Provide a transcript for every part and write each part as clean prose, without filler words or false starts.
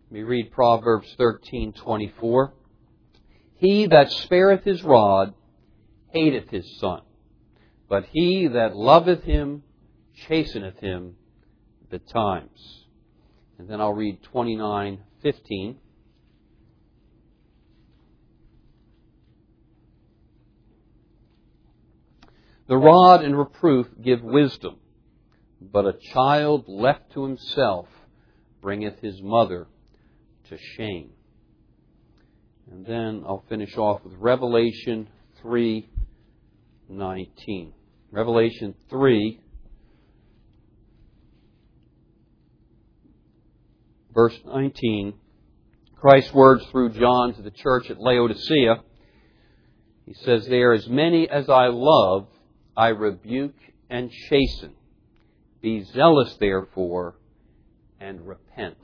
We read Proverbs 13:24. He that spareth his rod hateth his son, but he that loveth him chasteneth him betimes. And then I'll read 29:15. The rod and reproof give wisdom, but a child left to himself bringeth his mother to shame. And then I'll finish off with Revelation 3:19. Revelation 3, verse 19. Christ's words through John to the church at Laodicea. He says there, as many as I love, I rebuke and chasten. Be zealous, therefore, and repent.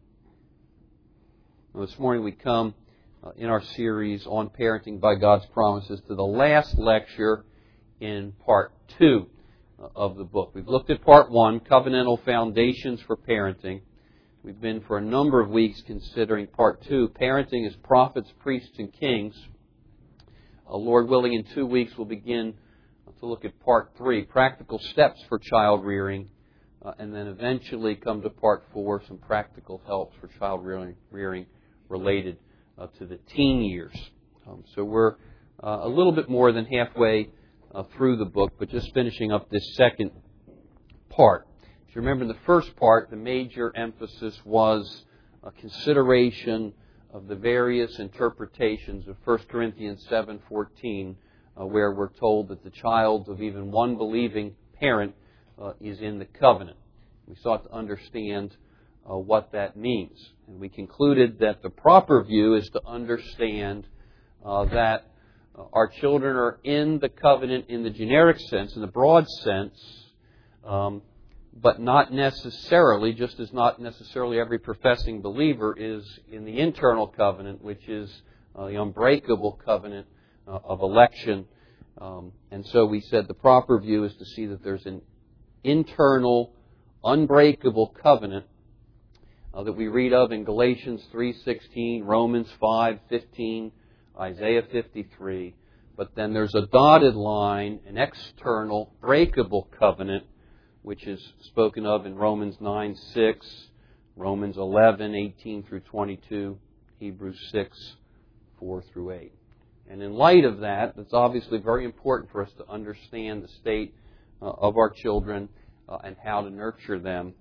Now, this morning we come in our series on Parenting by God's Promises to the last lecture in Part 2 of the book. We've looked at Part 1, Covenantal Foundations for Parenting. We've been for a number of weeks considering Part 2, Parenting as Prophets, Priests, and Kings. Lord willing, in 2 weeks we'll begin to look at Part 3, Practical Steps for Child Rearing, and then eventually come to Part 4, some practical helps for child rearing related to the teen years. So we're a little bit more than halfway through the book, but just finishing up this second part. If you remember in the first part, the major emphasis was a consideration of the various interpretations of 1 Corinthians 7:14, where we're told that the child of even one believing parent is in the covenant. We sought to understand what that means. And we concluded that the proper view is to understand that our children are in the covenant in the generic sense, in the broad sense, but not necessarily, just as not necessarily every professing believer is in the internal covenant, which is the unbreakable covenant of election. And so we said the proper view is to see that there's an internal, unbreakable covenant that we read of in Galatians 3:16, Romans 5:15, Isaiah 53. But then there's a dotted line, an external, breakable covenant, which is spoken of in Romans 9:6, Romans 11:18 through 22, Hebrews 6:4 through 8. And in light of that, it's obviously very important for us to understand the state of our children and how to nurture them.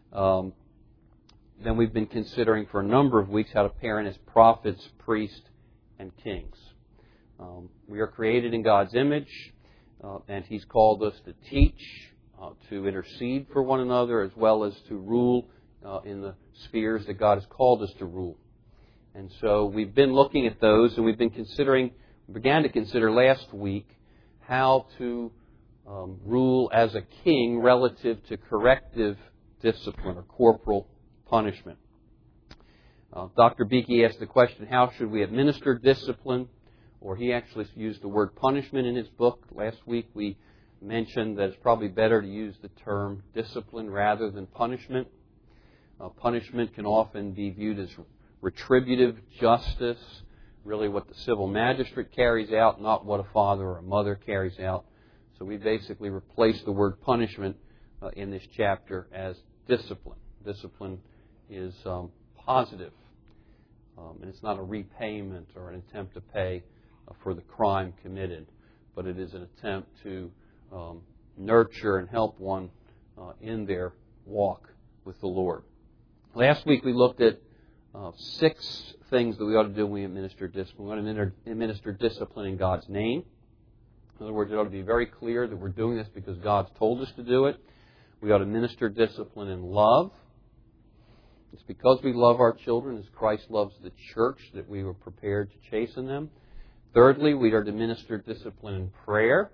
Then we've been considering for a number of weeks how to parent as prophets, priests, and kings. We are created in God's image, and He's called us to teach, to intercede for one another, as well as to rule in the spheres that God has called us to rule. And so we've been looking at those, and we began to consider last week how to rule as a king relative to corrective discipline or corporal punishment. Dr. Beakey asked the question, how should we administer discipline? Or he actually used the word punishment in his book. Last week we mentioned that it's probably better to use the term discipline rather than punishment. Punishment can often be viewed as retributive justice, really what the civil magistrate carries out, not what a father or a mother carries out. So we basically replaced the word punishment in this chapter as discipline. Discipline is positive, and it's not a repayment or an attempt to pay for the crime committed, but it is an attempt to nurture and help one in their walk with the Lord. Last week we looked at 6 things that we ought to do when we administer discipline. We ought to administer discipline in God's name. In other words, it ought to be very clear that we're doing this because God's told us to do it. We ought to minister discipline in love. It's because we love our children as Christ loves the church that we were prepared to chasten them. Thirdly, we are to minister discipline in prayer.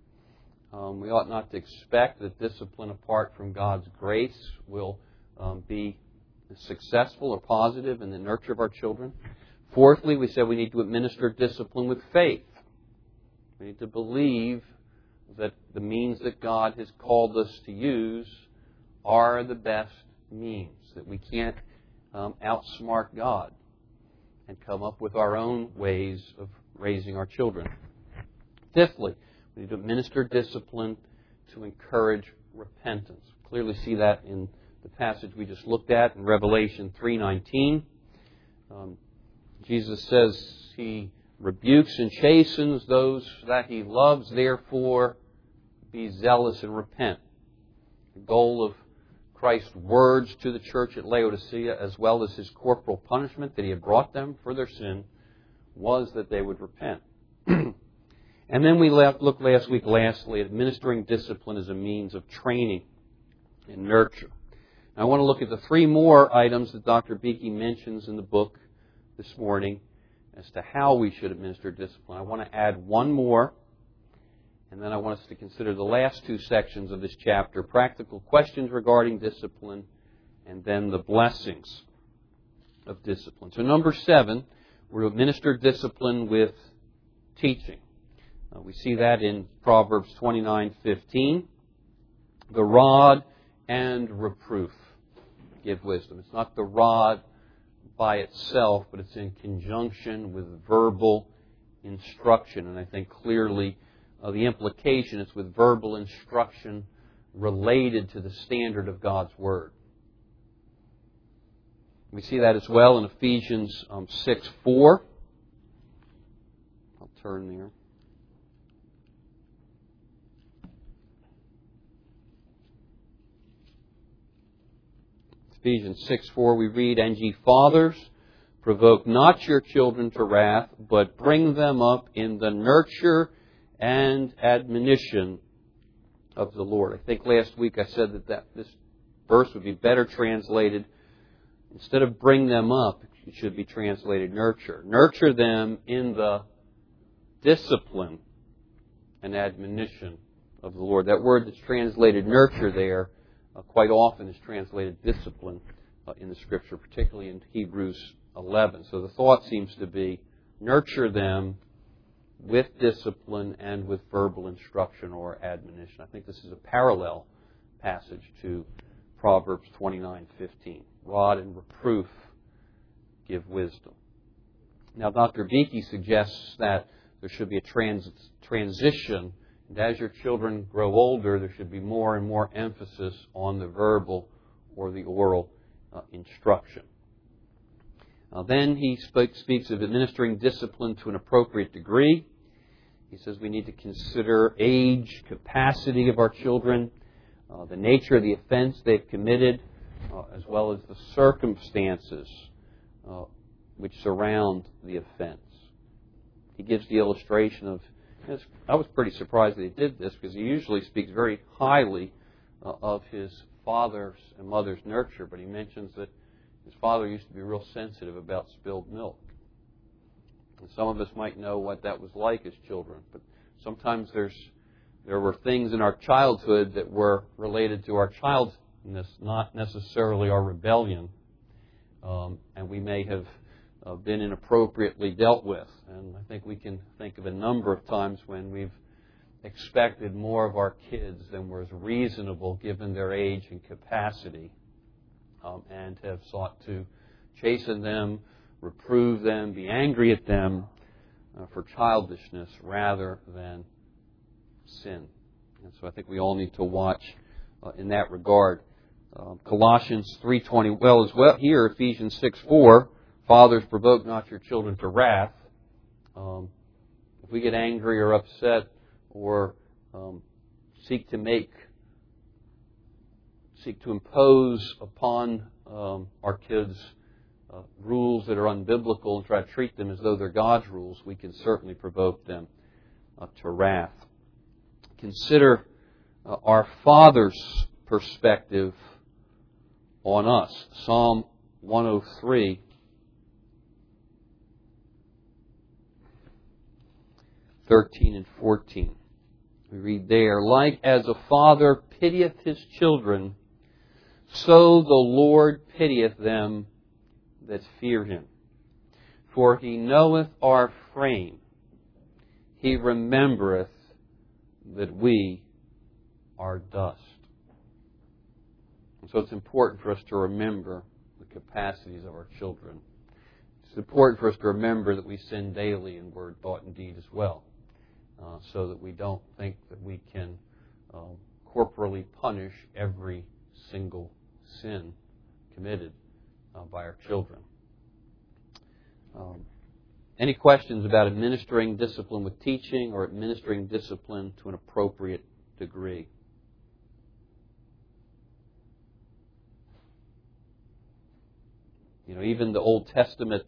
We ought not to expect that discipline apart from God's grace will be successful or positive in the nurture of our children. Fourthly, we said we need to administer discipline with faith. We need to believe that the means that God has called us to use are the best means, that we can't outsmart God and come up with our own ways of raising our children. Fifthly, we need to administer discipline to encourage repentance. Clearly see that in the passage we just looked at in Revelation 3:19. Jesus says He rebukes and chastens those that He loves. Therefore, be zealous and repent. The goal of Christ's words to the church at Laodicea, as well as His corporal punishment that He had brought them for their sin, was that they would repent. And then we looked last week, lastly, at administering discipline as a means of training and nurture. I want to look at the three more items that Dr. Beeke mentions in the book this morning as to how we should administer discipline. I want to add one more, and then I want us to consider the last two sections of this chapter, practical questions regarding discipline, and then the blessings of discipline. So number 7, we're to administer discipline with teaching. We see that in Proverbs 29:15. The rod and reproof give wisdom. It's not the rod by itself, but it's in conjunction with verbal instruction. And I think clearly the implication is with verbal instruction related to the standard of God's Word. We see that as well in Ephesians 6:4. I'll turn there. Ephesians 6:4 we read, "And ye fathers, provoke not your children to wrath, but bring them up in the nurture and admonition of the Lord." I think last week I said that this verse would be better translated, instead of bring them up, it should be translated nurture. Nurture them in the discipline and admonition of the Lord. That word that's translated nurture there quite often is translated discipline in the Scripture, particularly in Hebrews 11. So the thought seems to be nurture them with discipline and with verbal instruction or admonition. I think this is a parallel passage to Proverbs 29:15. Rod and reproof give wisdom. Now, Dr. Beeke suggests that there should be a transition, and as your children grow older, there should be more and more emphasis on the verbal or the oral instruction. Then he speaks of administering discipline to an appropriate degree. He says we need to consider age, capacity of our children, the nature of the offense they've committed, as well as the circumstances which surround the offense. He gives the illustration of, I was pretty surprised that he did this, because he usually speaks very highly of his father's and mother's nurture, but he mentions that his father used to be real sensitive about spilled milk. And some of us might know what that was like as children, but sometimes there were things in our childhood that were related to our childness, not necessarily our rebellion, and we may have been inappropriately dealt with. And I think we can think of a number of times when we've expected more of our kids than was reasonable given their age and capacity, and have sought to chasten them, reprove them, be angry at them for childishness rather than sin. And so I think we all need to watch in that regard. Colossians 3:20, well as well here, Ephesians 6:4, fathers, provoke not your children to wrath. If we get angry or upset or seek to impose upon our kids rules that are unbiblical and try to treat them as though they're God's rules, we can certainly provoke them to wrath. Consider our Father's perspective on us. Psalm 103, 13 and 14. We read there, like as a father pitieth his children, so the Lord pitieth them that fear him. For he knoweth our frame. He remembereth that we are dust. And so it's important for us to remember the capacities of our children. It's important for us to remember that we sin daily in word, thought, and deed as well, so that we don't think that we can corporally punish every single sin committed by our children. Any questions about administering discipline with teaching or administering discipline to an appropriate degree? Even the Old Testament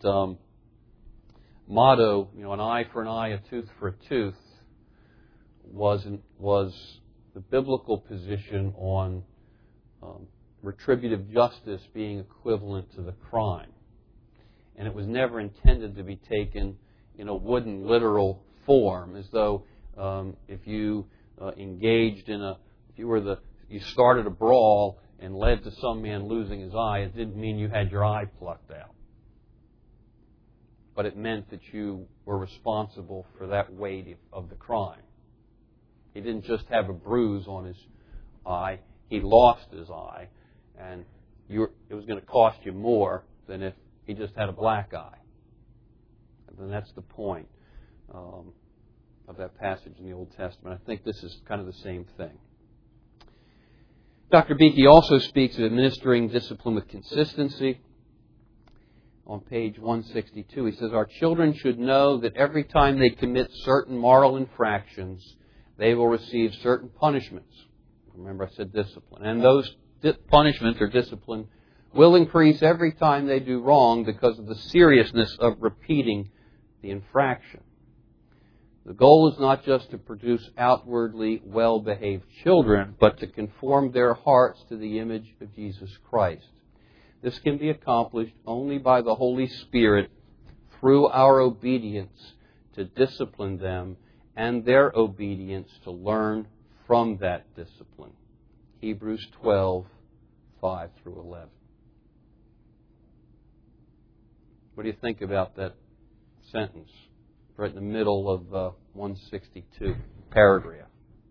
motto, an eye for an eye, a tooth for a tooth, was the biblical position on retributive justice being equivalent to the crime. And it was never intended to be taken in a wooden, literal form, as though if you engaged in you started a brawl and led to some man losing his eye, it didn't mean you had your eye plucked out. But it meant that you were responsible for that weight of the crime. He didn't just have a bruise on his eye, he lost his eye, and it was going to cost you more than if he just had a black eye. And that's the point of that passage in the Old Testament. I think this is kind of the same thing. Dr. Beeke also speaks of administering discipline with consistency. On page 162, he says, our children should know that every time they commit certain moral infractions, they will receive certain punishments. Remember, I said discipline. And those punishments or discipline will increase every time they do wrong because of the seriousness of repeating the infraction. The goal is not just to produce outwardly well-behaved children, but to conform their hearts to the image of Jesus Christ. This can be accomplished only by the Holy Spirit through our obedience to discipline them and their obedience to learn from that discipline. Hebrews 12, 5 through 11. What do you think about that sentence right in the middle of 162 paragraph?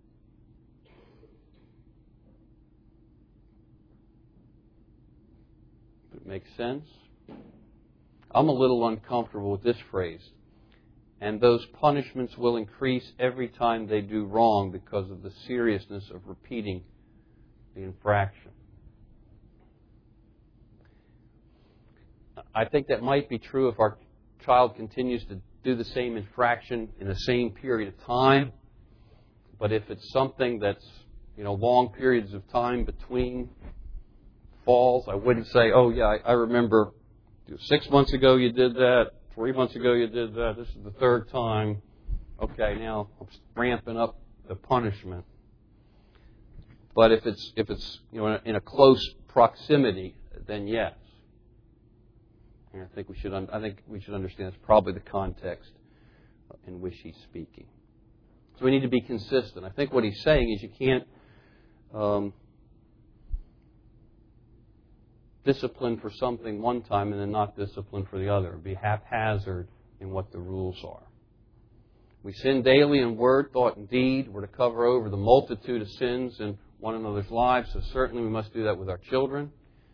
Does it make sense? I'm a little uncomfortable with this phrase. And those punishments will increase every time they do wrong because of the seriousness of repeating the infraction. I think that might be true if our child continues to do the same infraction in the same period of time. But if it's something that's, long periods of time between falls, I wouldn't say, oh yeah, I remember 6 months ago you did that, 3 months ago you did that, this is the third time. Okay, now I'm ramping up the punishment. But if it's in a close proximity, then yes. And I think we should understand that's probably the context in which he's speaking. So we need to be consistent. I think what he's saying is you can't discipline for something one time and then not discipline for the other. Be haphazard in what the rules are. We sin daily in word, thought, and deed. We're to cover over the multitude of sins in one another's lives, so certainly we must do that with our children.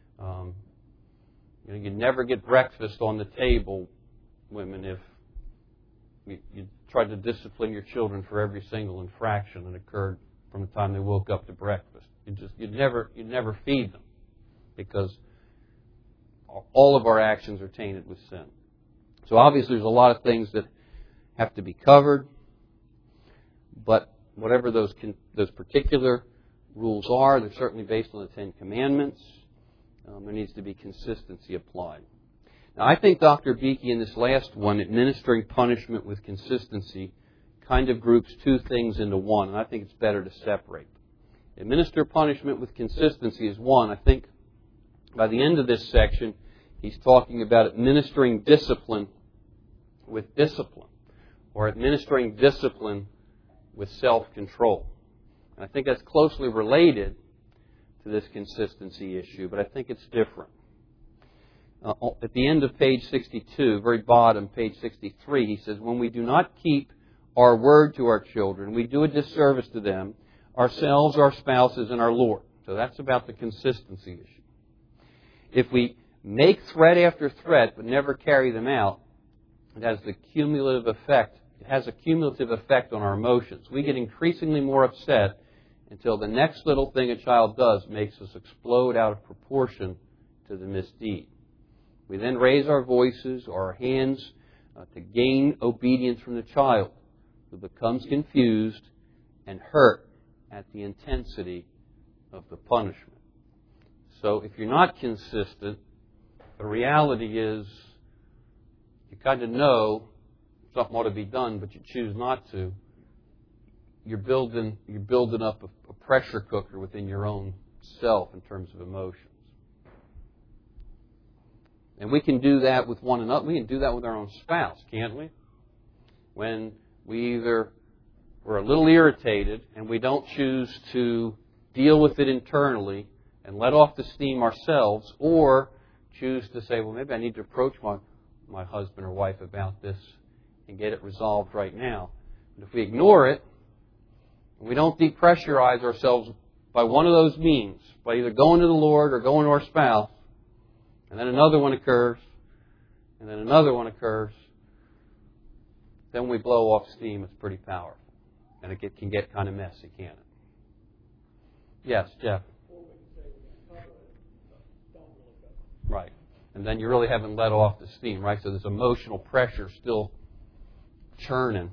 You never get breakfast on the table, women, if you tried to discipline your children for every single infraction that occurred from the time they woke up to breakfast. You'd never feed them, because all of our actions are tainted with sin. So obviously there's a lot of things that have to be covered, but whatever those particular rules are, they're certainly based on the Ten Commandments. There needs to be consistency applied. Now, I think Dr. Beeke in this last one, administering punishment with consistency, kind of groups two things into one, and I think it's better to separate. Administer punishment with consistency is one. I think by the end of this section, he's talking about administering discipline with discipline, or administering discipline with self-control. And I think that's closely related to this consistency issue, but I think it's different. At the end of page 62, very bottom, page 63, he says, when we do not keep our word to our children, we do a disservice to them, ourselves, our spouses, and our Lord. So that's about the consistency issue. If we make threat after threat but never carry them out, it has the cumulative effect. It has a cumulative effect on our emotions. We get increasingly more upset until the next little thing a child does makes us explode out of proportion to the misdeed. We then raise our voices or our hands to gain obedience from the child, who becomes confused and hurt at the intensity of the punishment. So if you're not consistent, the reality is you kind of know something ought to be done, but you choose not to. You're building up a pressure cooker within your own self in terms of emotions. And we can do that with one another. We can do that with our own spouse, can't we? When we either we're a little irritated and we don't choose to deal with it internally and let off the steam ourselves, or choose to say, well, maybe I need to approach my husband or wife about this and get it resolved right now. But if we ignore it, and we don't depressurize ourselves by one of those means, by either going to the Lord or going to our spouse, and then another one occurs, and then another one occurs, then we blow off steam. It's pretty powerful. And it can get kind of messy, can't it? Yes, Jeff? Right. And then you really haven't let off the steam, right? So this emotional pressure still churning.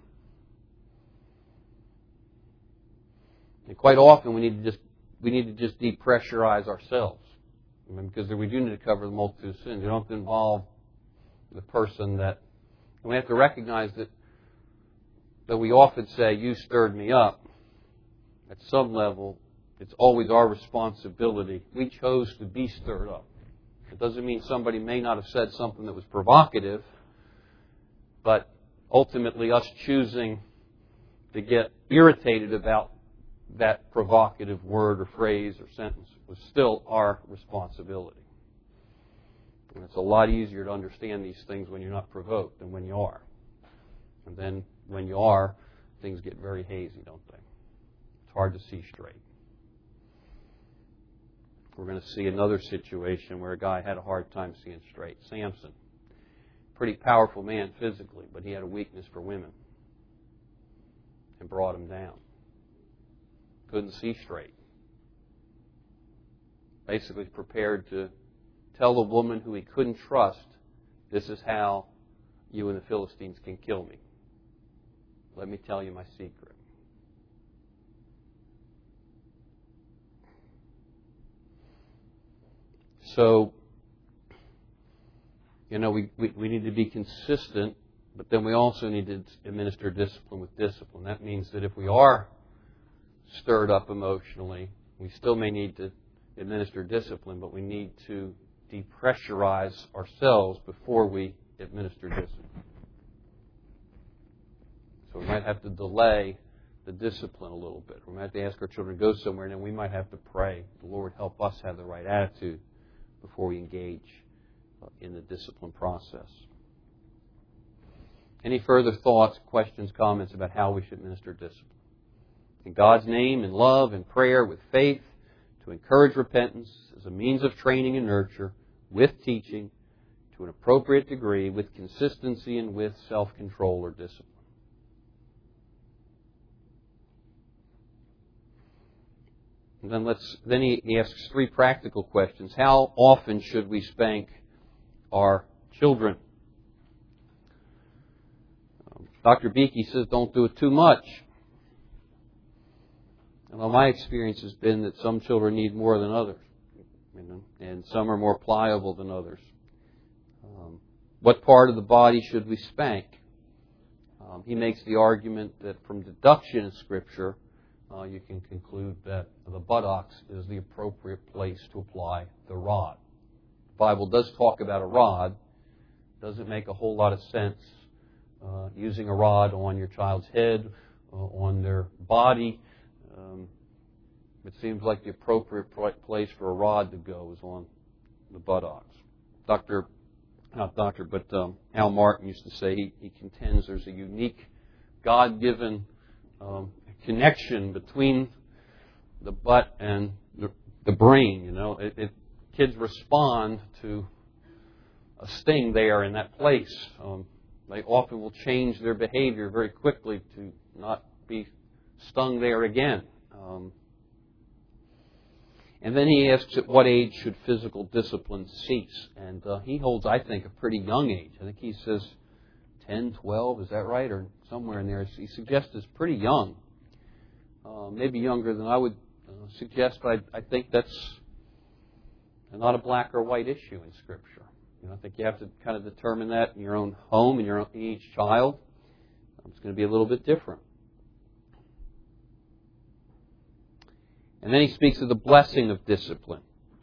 And quite often we need to just depressurize ourselves. Because we do need to cover the multitude of sins. You don't have to involve the person that... And we have to recognize that we often say, you stirred me up. At some level, it's always our responsibility. We chose to be stirred up. It doesn't mean somebody may not have said something that was provocative, but ultimately us choosing to get irritated about that provocative word or phrase or sentence was still our responsibility. And it's a lot easier to understand these things when you're not provoked than when you are. And then when you are, things get very hazy, don't they? It's hard to see straight. We're going to see another situation where a guy had a hard time seeing straight. Samson. Pretty powerful man physically, but he had a weakness for women. And brought him down. Couldn't see straight. Basically prepared to tell a woman who he couldn't trust, this is how you and the Philistines can kill me. Let me tell you my secret. So, we need to be consistent, but then we also need to administer discipline with discipline. That means that if we are stirred up emotionally, we still may need to administer discipline, but we need to depressurize ourselves before we administer discipline. So we might have to delay the discipline a little bit. We might have to ask our children to go somewhere, and then we might have to pray, the Lord help us have the right attitude before we engage in the discipline process. Any further thoughts, questions, comments about how we should administer discipline? In God's name, in love, in prayer, with faith, to encourage repentance as a means of training and nurture, with teaching, to an appropriate degree, with consistency and with self-control or discipline. And then he asks three practical questions. How often should we spank our children? Dr. Beakey says don't do it too much. Well, my experience has been that some children need more than others, and some are more pliable than others. What part of the body should we spank? He makes the argument that from deduction in Scripture, you can conclude that the buttocks is the appropriate place to apply the rod. The Bible does talk about a rod. It doesn't make a whole lot of sense using a rod on your child's head, on their body. It seems like the appropriate place for a rod to go is on the buttocks. Al Martin used to say he contends there's a unique God-given connection between the butt and the brain. Kids respond to a sting there in that place. They often will change their behavior very quickly to not be stung there again. And then he asks, at what age should physical discipline cease? And he holds, I think, a pretty young age. I think he says 10, 12, is that right? Or somewhere in there. He suggests it's pretty young. Maybe younger than I would suggest, but I think that's not a black or white issue in Scripture. I think you have to kind of determine that in your own home, in each child. It's going to be a little bit different. And then he speaks of the blessing of discipline.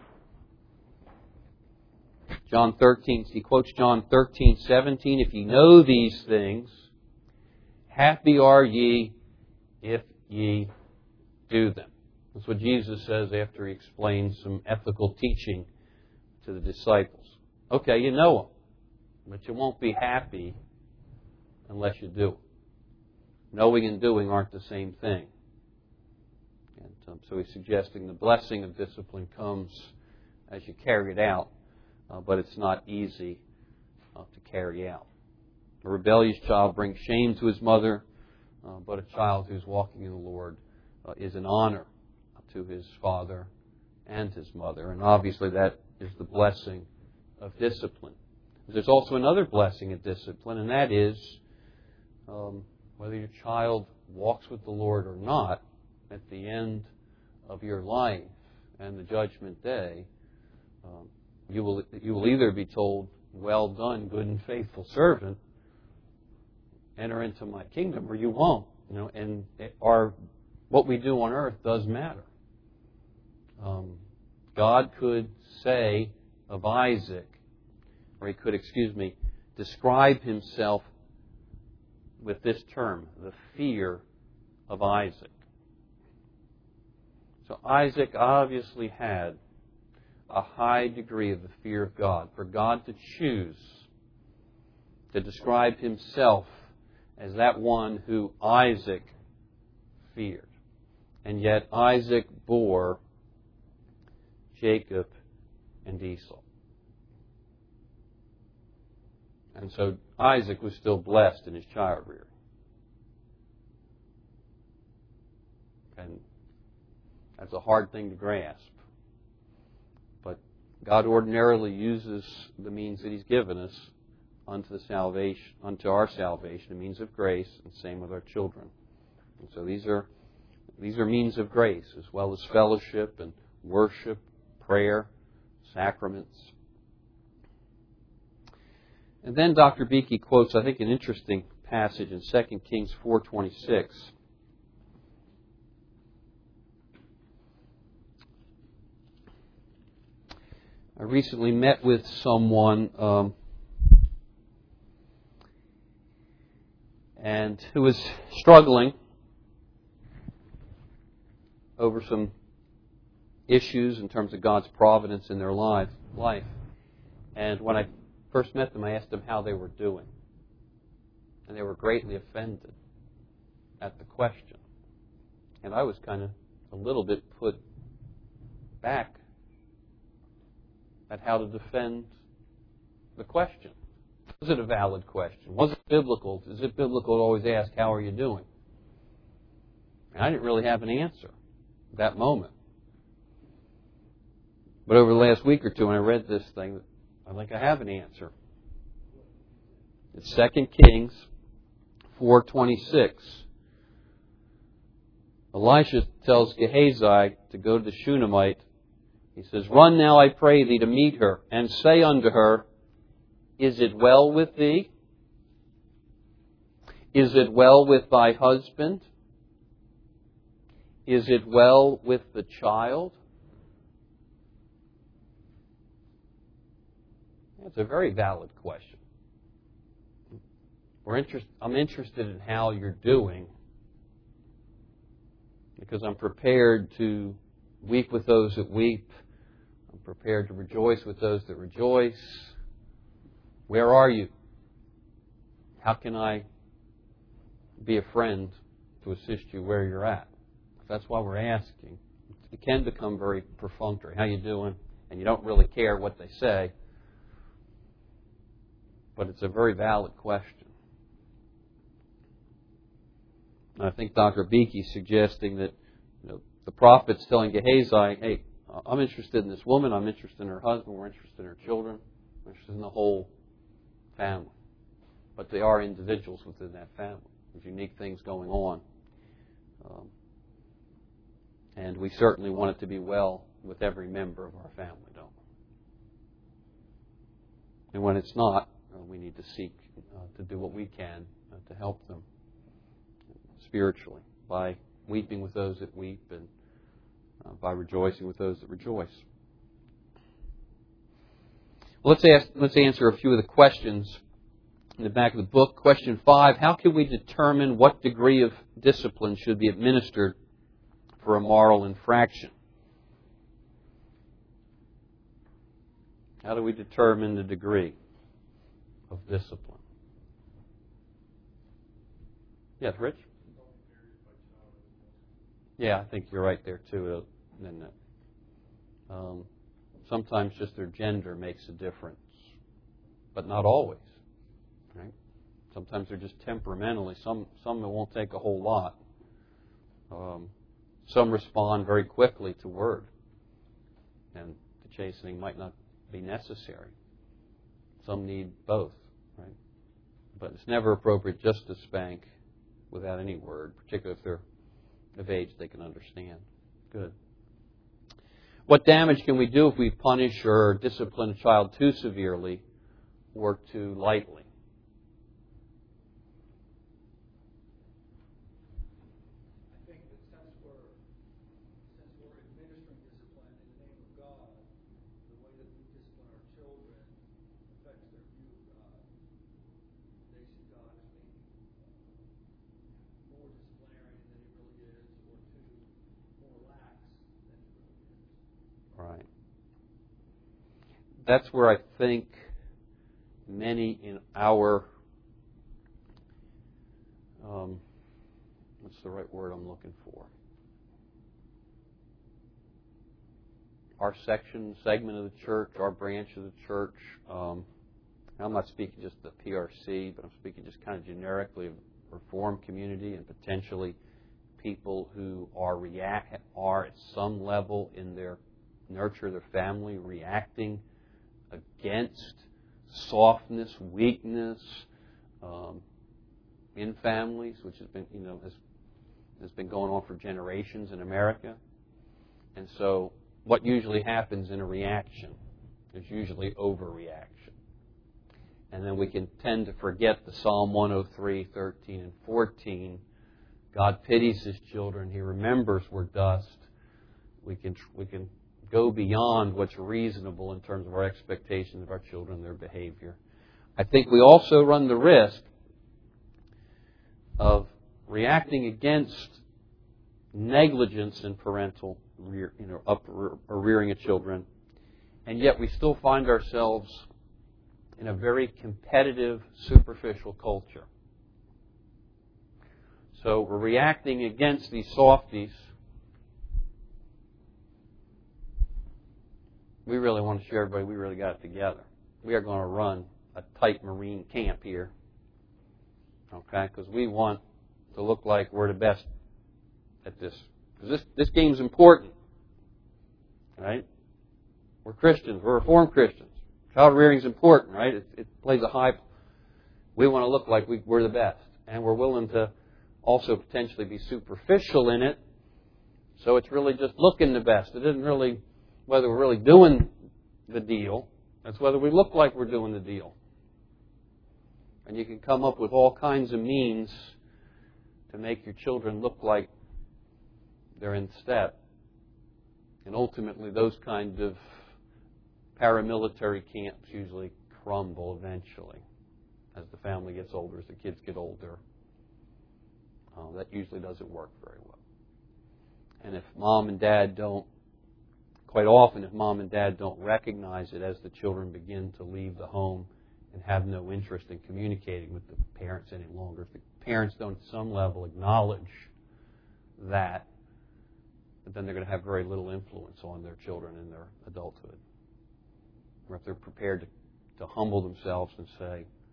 He quotes John 13:17. If ye know these things, happy are ye if ye do them. That's what Jesus says after he explains some ethical teaching to the disciples. Okay, you know them, but you won't be happy unless you do them. Knowing and doing aren't the same thing. And so he's suggesting the blessing of discipline comes as you carry it out, but it's not easy to carry out. A rebellious child brings shame to his mother, but a child who's walking in the Lord is an honor to his father and his mother. And obviously that is the blessing of discipline. There's also another blessing of discipline, and that is whether your child walks with the Lord or not, at the end of your life and the judgment day, you will either be told, well done, good and faithful servant, enter into my kingdom, or you won't. And what we do on earth does matter. God could say of Isaac, or he could, describe himself with this term, the fear of Isaac. So Isaac obviously had a high degree of the fear of God. For God to choose to describe himself as that one who Isaac feared. And yet Isaac bore Jacob and Esau. And so Isaac was still blessed in his child rearing. And that's a hard thing to grasp. But God ordinarily uses the means that He's given us unto our salvation, a means of grace, and same with our children. And so these are means of grace, as well as fellowship and worship, prayer, sacraments. And then Dr. Beeke quotes, I think, an interesting passage in 2 Kings 4:26. I recently met with someone and who was struggling over some issues in terms of God's providence in their life. And when I first met them, I asked them how they were doing. And they were greatly offended at the question. And I was kind of a little bit put back at how to defend the question. Was it a valid question? Was it biblical? Is it biblical to always ask, how are you doing? And I didn't really have an answer at that moment. But over the last week or two, when I read this thing, I think I have an answer. It's 2 Kings 4:26. Elisha tells Gehazi to go to the Shunammite. He says, "Run now, I pray thee, to meet her, and say unto her, Is it well with thee? Is it well with thy husband? Is it well with the child?" That's a very valid question. I'm interested in how you're doing, because I'm prepared to weep with those that weep. I'm prepared to rejoice with those that rejoice. Where are you? How can I be a friend to assist you where you're at? That's why we're asking. It can become very perfunctory. How you doing? And you don't really care what they say. But it's a very valid question. And I think Dr. Beakey's suggesting that the prophet's telling Gehazi, hey, I'm interested in this woman, I'm interested in her husband, we're interested in her children, we're interested in the whole family. But they are individuals within that family. There's unique things going on. And we certainly want it to be well with every member of our family, don't we? And when it's not, we need to seek to do what we can to help them spiritually by weeping with those that weep and by rejoicing with those that rejoice. Well, let's answer a few of the questions in the back of the book. Question 5, how can we determine what degree of discipline should be administered for a moral infraction? How do we determine the degree of discipline? Yes, Rich? Yeah, I think you're right there too. And sometimes just their gender makes a difference, but not always. Right? Sometimes they're just temperamentally. Some it won't take a whole lot. Some respond very quickly to word, and the chastening might not be necessary. Some need both, right? But it's never appropriate just to spank without any word, particularly if they're of age they can understand. Good. What damage can we do if we punish or discipline a child too severely or too lightly? Right. That's where I think many in our, what's the right word I'm looking for? Our segment of the church, our branch of the church. I'm not speaking just the PRC, but I'm speaking just kind of generically of the Reformed community and potentially people who are at some level in their nurture their family, reacting against softness, weakness in families, which has been, has been going on for generations in America. And so, what usually happens in a reaction is usually overreaction, and then we can tend to forget the Psalm 103, 13, and 14. God pities His children; He remembers we're dust. We can go beyond what's reasonable in terms of our expectations of our children, their behavior. I think we also run the risk of reacting against negligence in parental rearing of children, and yet we still find ourselves in a very competitive, superficial culture. So we're reacting against these softies. We really want to show everybody we really got it together. We are going to run a tight Marine camp here. Okay? Because we want to look like we're the best at this. Because this game's important. Right? We're Christians. We're Reformed Christians. Child rearing is important, right? It plays a high... We want to look like we're the best. And we're willing to also potentially be superficial in it. So it's really just looking the best. It isn't really whether we're really doing the deal. It's whether we look like we're doing the deal. And you can come up with all kinds of means to make your children look like they're in step. And ultimately, those kind of paramilitary camps usually crumble eventually as the family gets older, as the kids get older. That usually doesn't work very well. And if mom and dad don't, quite often, if mom and dad don't recognize it as the children begin to leave the home and have no interest in communicating with the parents any longer, if the parents don't at some level acknowledge that, then they're going to have very little influence on their children in their adulthood. Or if they're prepared to humble themselves and say,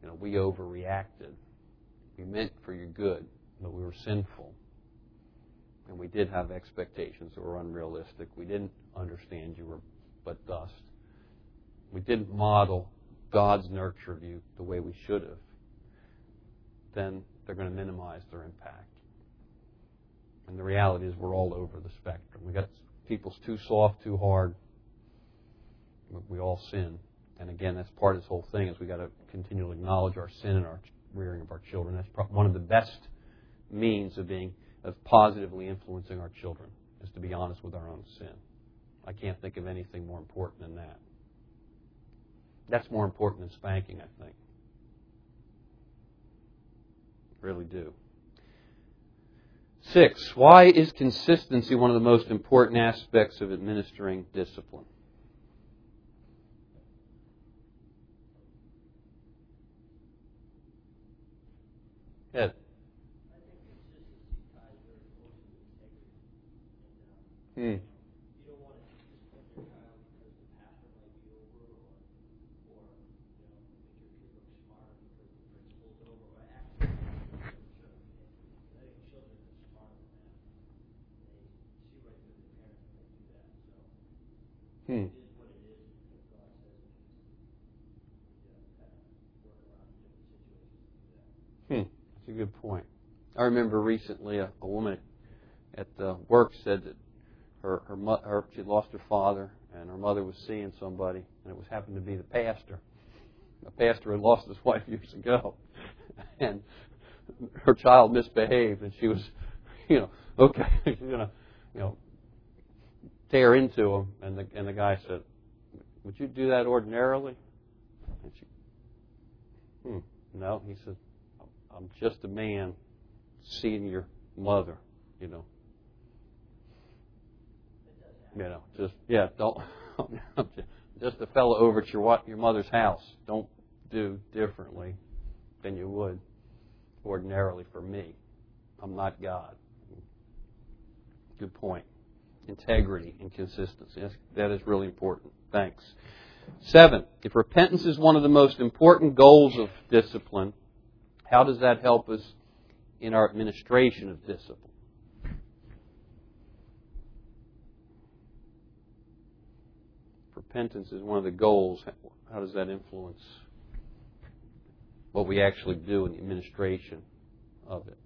we overreacted. We meant for your good, but we were sinful. And we did have expectations that were unrealistic. We didn't understand you were but dust. We didn't model God's nurture of you the way we should have. Then they're going to minimize their impact. And the reality is we're all over the spectrum. We got people's too soft, too hard. We all sin. And again, that's part of this whole thing is we got to continually acknowledge our sin in our rearing of our children. That's one of the best means of positively influencing our children, is to be honest with our own sin. I can't think of anything more important than that. That's more important than spanking, I think. Really do. 6, why is consistency one of the most important aspects of administering discipline? Ed. I think consistency ties very closely to integrity. You don't want to discipline your child because the pastor might be over, or make your kid look smart because the principal's over, or accidentally. I think children are smarter than that. They see right through their parents when they do that. So it is what it is because God says it is. Kind of work around different situations to do that. That's a good point. I remember recently a woman at work said that she had lost her father, and her mother was seeing somebody, and it happened to be the pastor. The pastor had lost his wife years ago, and her child misbehaved, and she was, okay, she's gonna, tear into him, and the guy said, "Would you do that ordinarily?" And she, no, he said, "I'm just a man seeing your mother, don't, just a fellow over at your mother's house. Don't do differently than you would ordinarily for me. I'm not God." Good point. Integrity and consistency. That is really important. Thanks. 7, if repentance is one of the most important goals of discipline, how does that help us in our administration of discipline? Repentance is one of the goals. How does that influence what we actually do in the administration of it?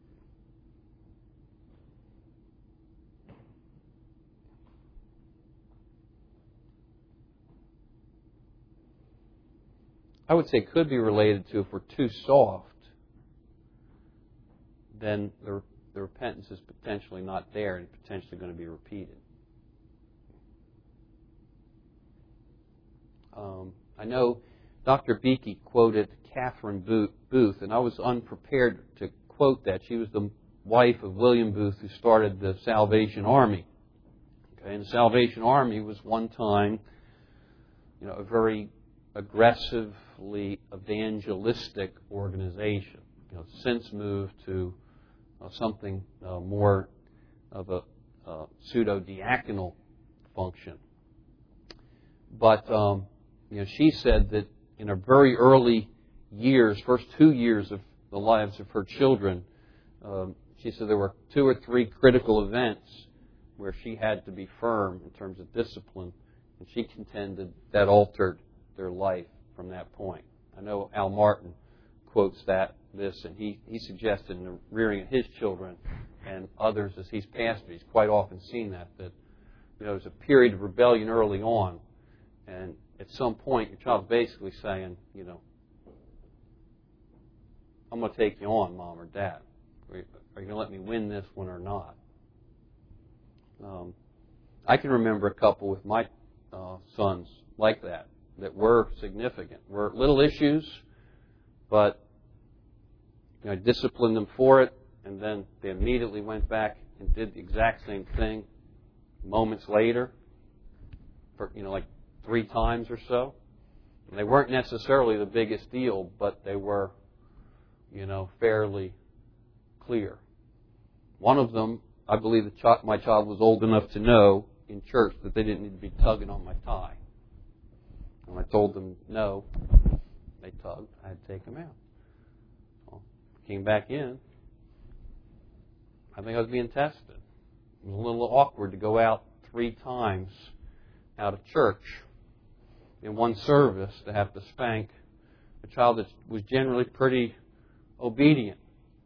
I would say it could be related to if we're too soft, then the repentance is potentially not there and potentially going to be repeated. I know Dr. Beakey quoted Catherine Booth, and I was unprepared to quote that. She was the wife of William Booth, who started the Salvation Army. Okay, and the Salvation Army was one time, a very aggressively evangelistic organization. Since moved to something more of a pseudo-diaconal function. But she said that in her very early years, first 2 years of the lives of her children, she said there were 2 or 3 critical events where she had to be firm in terms of discipline, and she contended that altered their life from that point. I know Al Martin quotes this, and he suggested in the rearing of his children and others as he's pastored, he's quite often seen that there's a period of rebellion early on, and at some point your child's basically saying, I'm going to take you on, Mom or Dad. Are you going to let me win this one or not? I can remember a couple with my sons like that were significant. Were little issues, but I disciplined them for it, and then they immediately went back and did the exact same thing moments later, for like 3 times or so. And they weren't necessarily the biggest deal, but they were, fairly clear. One of them, I believe my child was old enough to know in church that they didn't need to be tugging on my tie. When I told them no, they tugged. I had to take them out. Came back in. I think I was being tested. It was a little awkward to go out 3 times out of church in one service to have to spank a child that was generally pretty obedient.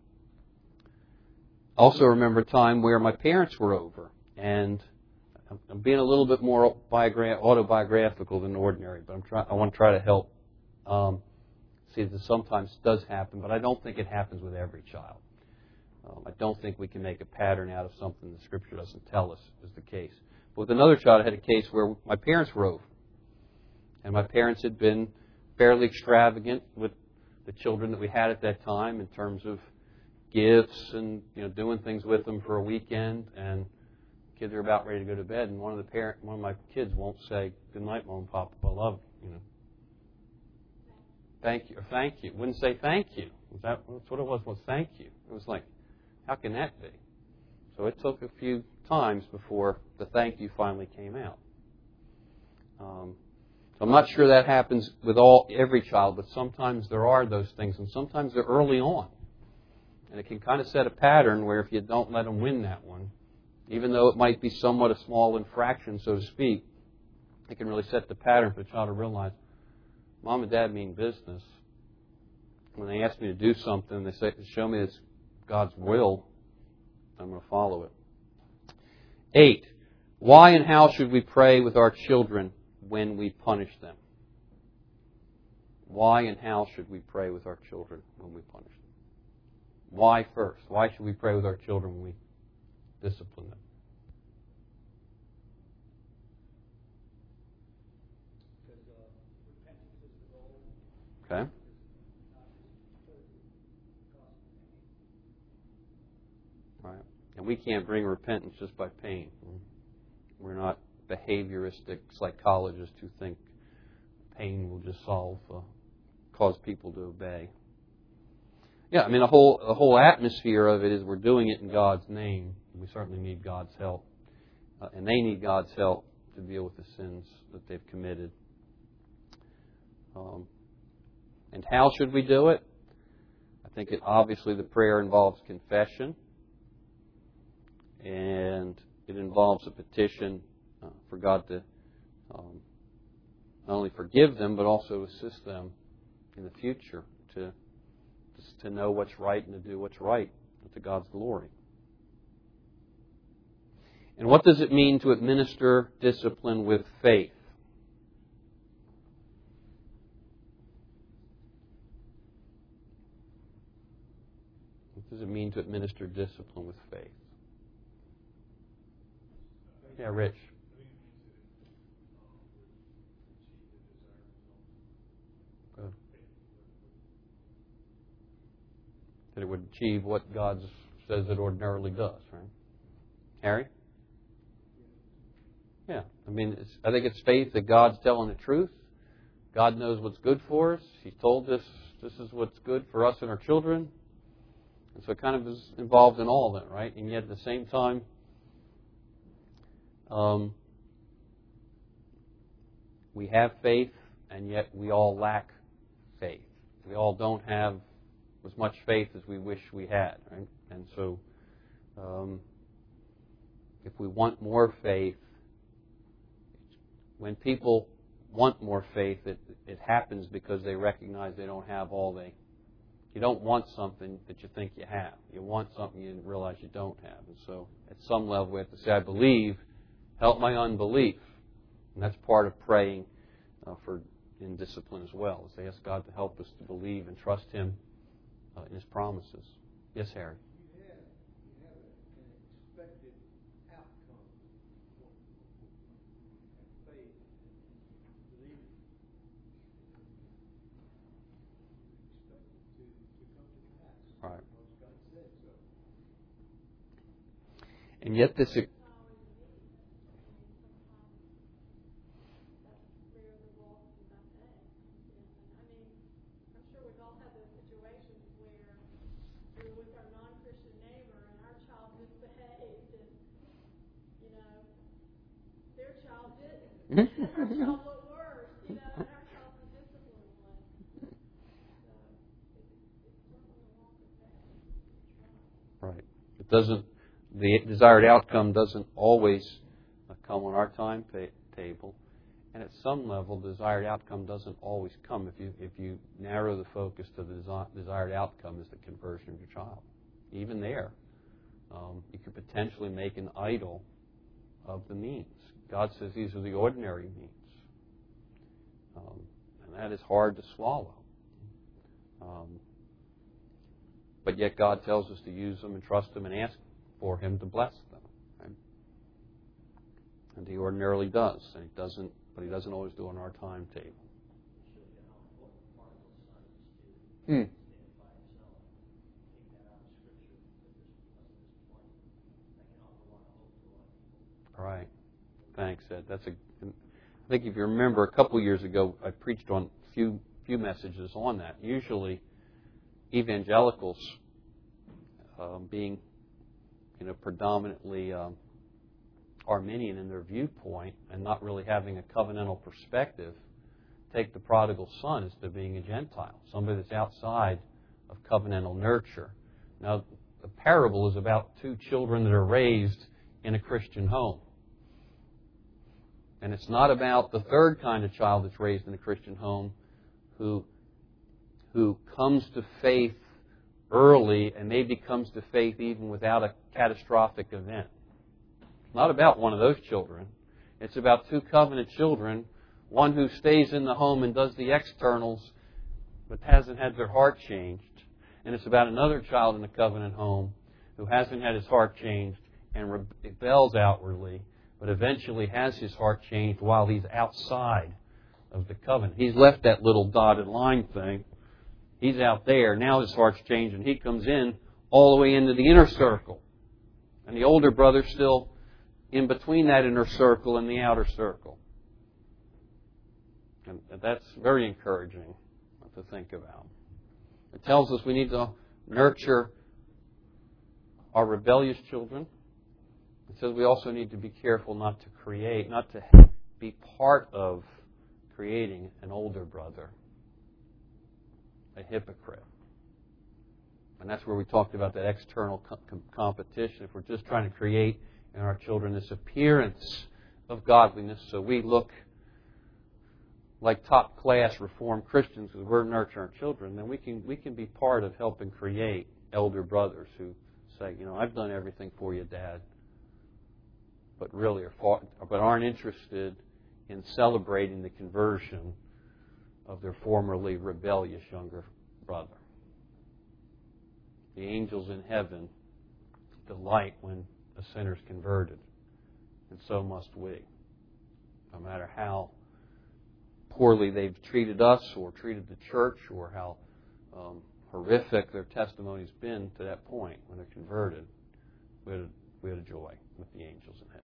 I also remember a time where my parents were over, and I'm being a little bit more autobiographical than ordinary, but I want to try to help see that sometimes does happen, but I don't think it happens with every child. I don't think we can make a pattern out of something the Scripture doesn't tell us is the case. But with another child, I had a case where my parents were over. And my parents had been fairly extravagant with the children that we had at that time in terms of gifts and doing things with them for a weekend. And kids are about ready to go to bed, and one of my kids won't say, "Good night, Mom and Papa, I love you." Thank you, or thank you. Wouldn't say thank you. That's what it was thank you. It was like, how can that be? So it took a few times before the thank you finally came out. So I'm not sure that happens with every child, but sometimes there are those things, and sometimes they're early on. And it can kind of set a pattern where if you don't let them win that one, even though it might be somewhat a small infraction, so to speak, it can really set the pattern for the child to realize, Mom and Dad mean business. When they ask me to do something, they say, show me it's God's will, I'm going to follow it. 8. Why and how should we pray with our children when we punish them? Why and how should we pray with our children when we punish them? Why first? Why should we pray with our children when we discipline them? Okay. Right. And we can't bring repentance just by pain. We're not behavioristic psychologists who think pain will just cause people to obey. Yeah, I mean, the whole atmosphere of it is we're doing it in God's name. We certainly need God's help. And they need God's help to deal with the sins that they've committed. And how should we do it? I think obviously the prayer involves confession. And it involves a petition for God to not only forgive them, but also assist them in the future to know what's right and to do what's right to God's glory. And what does it mean to administer discipline with faith? What does it mean to administer discipline with faith? Yeah, Rich. Good. That it would achieve what God says it ordinarily does, right? Harry? Yeah. I mean, I think it's faith that God's telling the truth. God knows what's good for us. He's told us this is what's good for us and our children. And so it kind of is involved in all of that, right? And yet at the same time, we have faith, and yet we all lack faith. We all don't have as much faith as we wish we had, right? And so if we want more faith, when people want more faith, it happens because they recognize they don't have all they... You don't want something that you think you have. You want something you realize you don't have. And so at some level we have to say, I believe, help my unbelief. And that's part of praying in discipline as well, is to ask God to help us to believe and trust Him in His promises. Yes, Harry? You have an expected outcome and faith and believing. Expect it to come to pass. Right. Because God said so. And yet this... Our child looked worse, and our child was disciplined. So it's certainly a walk of faith. The desired outcome doesn't always come on our timetable, and at some level, the desired outcome doesn't always come if you narrow the focus to the desired outcome is the conversion of your child. Even there, you could potentially make an idol of the means. God says these are the ordinary means, and that is hard to swallow. But yet God tells us to use them and trust them and ask for Him to bless them. Right? And He ordinarily does. And He doesn't always do it on our timetable. All right. Thanks, Ed. I think if you remember, a couple years ago, I preached on a few messages on that. Usually, evangelicals, being predominantly Arminian in their viewpoint and not really having a covenantal perspective, take the prodigal son as to being a Gentile, somebody that's outside of covenantal nurture. Now, the parable is about two children that are raised in a Christian home. And it's not about the third kind of child that's raised in a Christian home who comes to faith early and maybe comes to faith even without a catastrophic event. It's not about one of those children. It's about two covenant children, one who stays in the home and does the externals but hasn't had their heart changed. And it's about another child in the covenant home who hasn't had his heart changed and rebels outwardly, but eventually has his heart changed while he's outside of the covenant. He's left that little dotted line thing. He's out there. Now his heart's changed, and he comes in all the way into the inner circle. And the older brother's still in between that inner circle and the outer circle. And that's very encouraging to think about. It tells us we need to nurture our rebellious children. It says we also need to be careful not to be part of creating an older brother, a hypocrite. And that's where we talked about that external competition. If we're just trying to create in our children this appearance of godliness so we look like top-class Reformed Christians because we're nurturing our children, then we can be part of helping create elder brothers who say, I've done everything for you, Dad, but aren't interested in celebrating the conversion of their formerly rebellious younger brother. The angels in heaven delight when a sinner's converted, and so must we. No matter how poorly they've treated us or treated the church or how horrific their testimony's been to that point when they're converted, we had a joy with the angels in heaven.